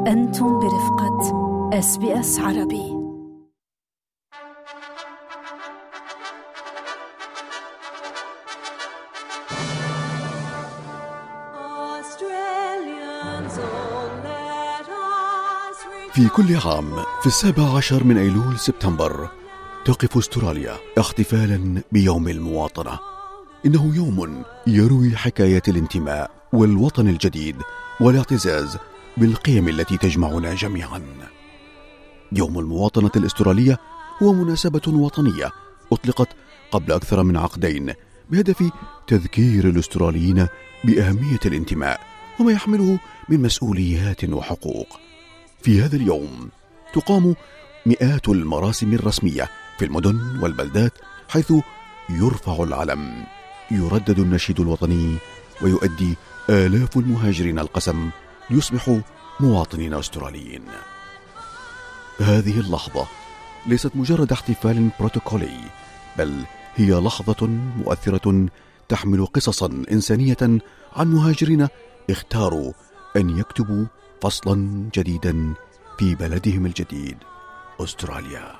أنتم برفقة SBS عربي. في كل عام في 17 من أيلول سبتمبر تقف أستراليا احتفالا بيوم المواطنة. إنه يوم يروي حكايات الانتماء والوطن الجديد والاعتزاز بالقيم التي تجمعنا جميعا. يوم المواطنة الأسترالية هو مناسبة وطنية أطلقت قبل أكثر من عقدين بهدف تذكير الأستراليين بأهمية الانتماء وما يحمله من مسؤوليات وحقوق. في هذا اليوم تقام مئات المراسم الرسمية في المدن والبلدات، حيث يرفع العلم، يردد النشيد الوطني، ويؤدي آلاف المهاجرين القسم ليصبحوا مواطنين أستراليين. هذه اللحظة ليست مجرد احتفال بروتوكولي، بل هي لحظة مؤثرة تحمل قصصا إنسانية عن مهاجرين اختاروا أن يكتبوا فصلا جديدا في بلدهم الجديد أستراليا.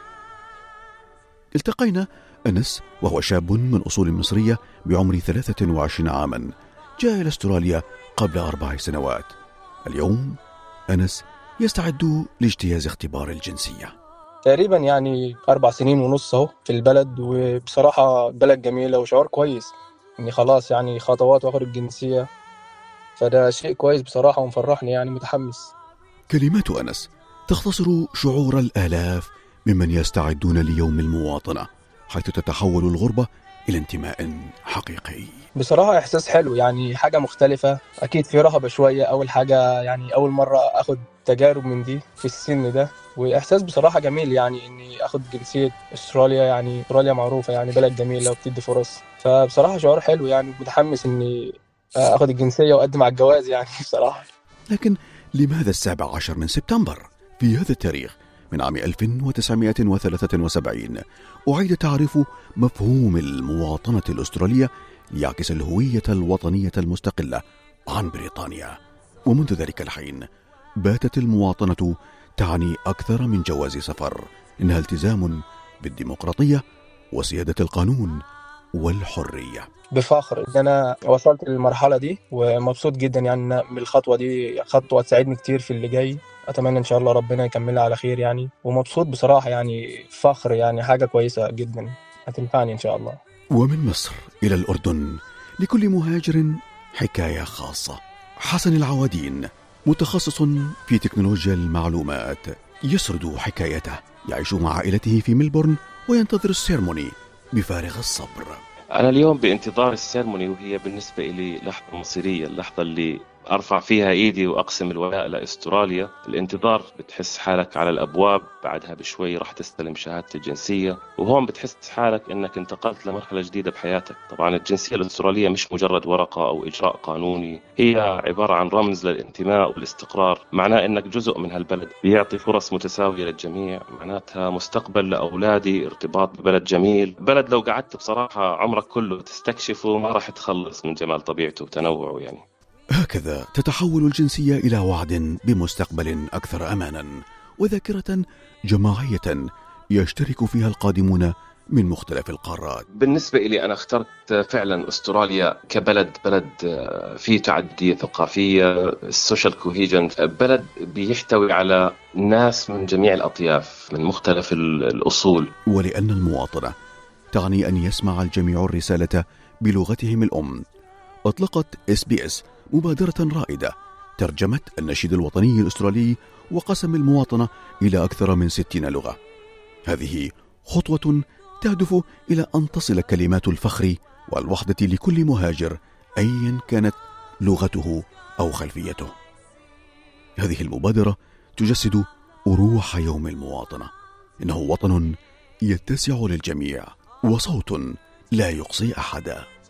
التقينا أنس وهو شاب من أصول مصرية بعمر 23 عاما، جاء إلى أستراليا قبل 4 سنوات. اليوم أنس يستعد لاجتياز اختبار الجنسية. تقريبا يعني 4 سنين ونص اهو في البلد، وبصراحة بلد جميلة وشعور كويس اني خلاص يعني خطوات واخد الجنسية، فده شيء كويس بصراحة ومفرحني، يعني متحمس. كلمات أنس تختصر شعور الآلاف ممن يستعدون ليوم المواطنة، حيث تتحول الغربة إلى انتماء حقيقي. بصراحة إحساس حلو، يعني حاجة مختلفة، أكيد في رهبة شوية، أول حاجة يعني أول مرة أخد تجارب من دي في السن ده، وإحساس بصراحة جميل يعني إني أخد جنسية أستراليا. يعني أستراليا معروفة يعني بلد جميلة وبتدي فرص، فبصراحة شعور حلو يعني، متحمس إني أخد الجنسية وأقدم على الجواز يعني بصراحة. لكن لماذا 17 من سبتمبر؟ في هذا التاريخ من عام 1973 أعيد تعريف مفهوم المواطنة الأسترالية ليعكس الهوية الوطنية المستقلة عن بريطانيا، ومنذ ذلك الحين باتت المواطنة تعني أكثر من جواز سفر، إنها التزام بالديمقراطية وسيادة القانون والحرية. بفخر إن أنا وصلت للمرحلة دي، ومبسوط جدا يعني من الخطوة دي، خطوة تساعدني كتير في اللي جاي. أتمنى إن شاء الله ربنا يكملها على خير يعني، ومبسوط بصراحة يعني، فخر يعني، حاجة كويسة جدا هتنفعني إن شاء الله. ومن مصر إلى الأردن لكل مهاجر حكاية خاصة. حسن العوادين متخصص في تكنولوجيا المعلومات يسرد حكايته، يعيش مع عائلته في ملبورن وينتظر السيرموني بفارغ الصبر. أنا اليوم بانتظار السيرموني، وهي بالنسبة إلي لحظة مصيرية، اللحظة اللي أرفع فيها إيدي وأقسم الولاء لأستراليا. الانتظار بتحس حالك على الأبواب، بعدها بشوي راح تستلم شهادة الجنسية، وهون بتحس حالك إنك انتقلت لمرحلة جديدة بحياتك. طبعا الجنسية الأسترالية مش مجرد ورقة أو إجراء قانوني، هي عبارة عن رمز للانتماء والاستقرار. معناه إنك جزء من هالبلد، بيعطي فرص متساوية للجميع، معناتها مستقبل لأولادي، ارتباط ببلد جميل، بلد لو قعدت بصراحة عمرك كله تستكشفه ما راح تخلص من جمال طبيعته وتنوعه يعني. هكذا تتحول الجنسية إلى وعد بمستقبل أكثر أمانا وذاكرة جماعية يشترك فيها القادمون من مختلف القارات. بالنسبة إلي أنا اخترت فعلا أستراليا كبلد، بلد فيه تعددية ثقافية، السوشيال كوهيجن، بلد بيحتوي على ناس من جميع الأطياف من مختلف الأصول. ولأن المواطنة تعني أن يسمع الجميع الرسالة بلغتهم الأم، أطلقت SBS مبادرة رائدة ترجمت النشيد الوطني الأسترالي وقسم المواطنة إلى أكثر من 60 لغة. هذه خطوة تهدف إلى أن تصل كلمات الفخر والوحدة لكل مهاجر أيا كانت لغته أو خلفيته. هذه المبادرة تجسد روح يوم المواطنة، إنه وطن يتسع للجميع وصوت لا يقصي أحدا.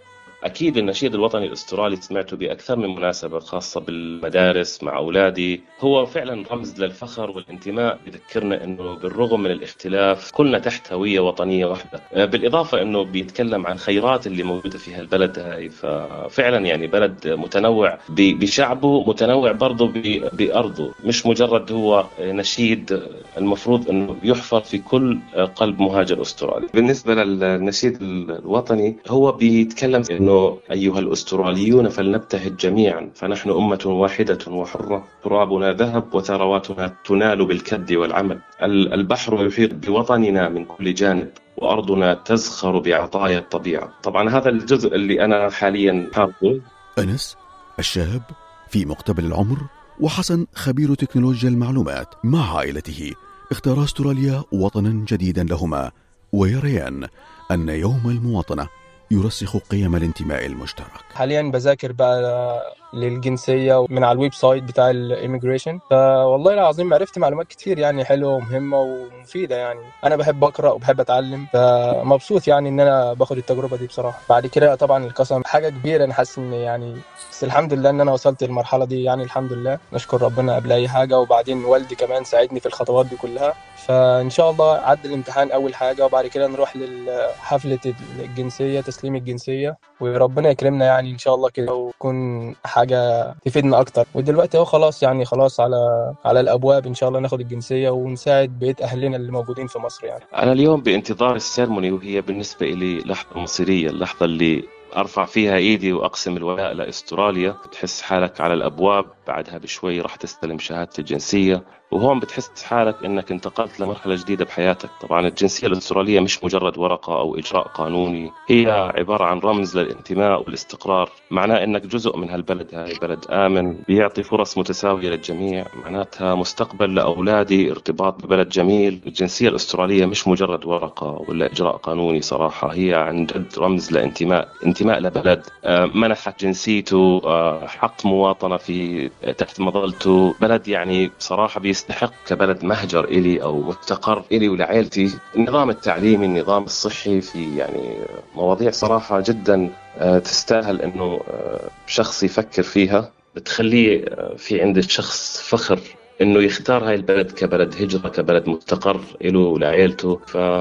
أكيد النشيد الوطني الأسترالي سمعته بأكثر من مناسبة خاصة بالمدارس مع أولادي. هو فعلا رمز للفخر والانتماء، بذكرنا أنه بالرغم من الاختلاف كلنا تحت هوية وطنية واحدة. بالإضافة أنه بيتكلم عن خيرات اللي موجودة في هالبلد هاي، ففعلا يعني بلد متنوع بشعبه، متنوع برضه بأرضه، مش مجرد هو نشيد المفروض أنه يحفر في كل قلب مهاجر أسترالي. بالنسبة للنشيد الوطني هو بيتكلم أنه أيها الأستراليون فلنبتهج جميعا، فنحن أمة واحدة وحرة، ترابنا ذهب وثرواتنا تنال بالكد والعمل، البحر يحيط بوطننا من كل جانب، وأرضنا تزخر بعطايا الطبيعة. طبعا هذا الجزء اللي أنا حاليا حافظه. أنس الشاب في مقتبل العمر، وحسن خبير تكنولوجيا المعلومات مع عائلته اختار أستراليا وطنا جديدا لهما، ويريان أن يوم المواطنة يرسخ قيم الانتماء المشترك. حاليا بذاكر بقى للجنسية من على الويب سايت بتاع الإيميجريشن، فوالله العظيم عرفت معلومات كتير يعني حلوة ومهمة ومفيدة. يعني أنا بحب أقرأ وبحب أتعلم، فمبسوط يعني إن أنا باخد التجربة دي بصراحة. بعد كده طبعا القسم حاجة كبيرة، أنا حاسس إن يعني بس الحمد لله إن أنا وصلت للمرحلة دي، يعني الحمد لله نشكر ربنا قبل أي حاجة. وبعدين والدي كمان ساعدني في الخطوات دي كلها، فإن شاء الله عدى الامتحان أول حاجة، وبعد كده نروح لحفلة الجنسية، تسليم الجنسية، وربنا يكرمنا يعني إن شاء الله كده وتكون حاجة تفيدنا أكتر. ودلوقتي هو خلاص يعني خلاص على الأبواب إن شاء الله ناخد الجنسية ونساعد بقية أهلنا اللي موجودين في مصر. يعني أنا اليوم بانتظار السيرموني، وهي بالنسبة لي لحظة مصيرية، اللحظة اللي أرفع فيها إيدي وأقسم الولاء لأستراليا. بتحس حالك على الأبواب، بعدها بشوي راح تستلم شهادة الجنسية، وهون بتحس حالك إنك انتقلت لمرحلة جديدة بحياتك. طبعا الجنسية الأسترالية مش مجرد ورقة أو إجراء قانوني، هي عبارة عن رمز للانتماء والاستقرار. معناه إنك جزء من هالبلد، هاي بلد آمن بيعطي فرص متساوية للجميع، معناتها مستقبل لأولادي، ارتباط ببلد جميل. الجنسية الأسترالية مش مجرد ورقة ولا إجراء قانوني، صراحة هي عن جد رمز لانتماء لبلد منحت جنسيته، حق مواطنة في تحت مظلته، بلد يعني بصراحة يستحق كبلد مهجر إلي أو مستقر إلي ولعائلتي. النظام التعليمي، النظام الصحي، في يعني مواضيع صراحة جدا تستاهل إنه شخص يفكر فيها، بتخليه في عند الشخص فخر إنه يختار هاي البلد كبلد هجرة، كبلد مستقر إله ولعائلته.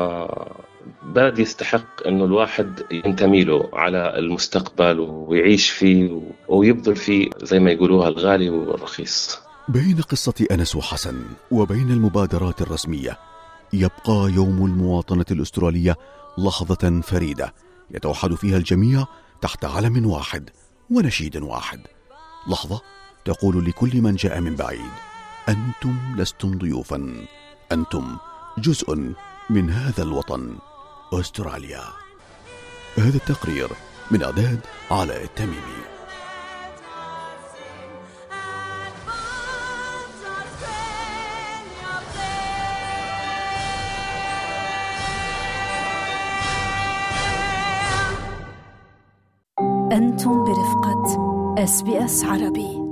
بلد يستحق إنه الواحد ينتمي له على المستقبل ويعيش فيه ويبذل فيه زي ما يقولوها الغالي والرخيص. بين قصة أنس وحسن وبين المبادرات الرسمية، يبقى يوم المواطنة الأسترالية لحظة فريدة يتوحد فيها الجميع تحت علم واحد ونشيد واحد. لحظة تقول لكل من جاء من بعيد: أنتم لستم ضيوفا، أنتم جزء من هذا الوطن أستراليا. هذا التقرير من إعداد علاء التميمي. أنتم برفقة SBS عربي.